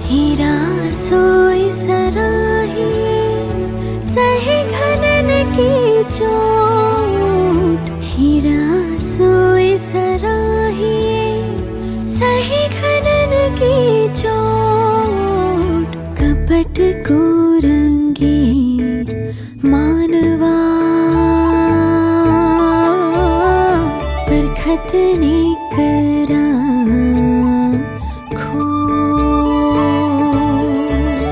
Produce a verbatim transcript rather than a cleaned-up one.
हीरा सोई सराहिए सही घनन की चोट। हीरा सोई सराहिए सही घनन की चोट। कपट को रंगे मानवा परखत ने कर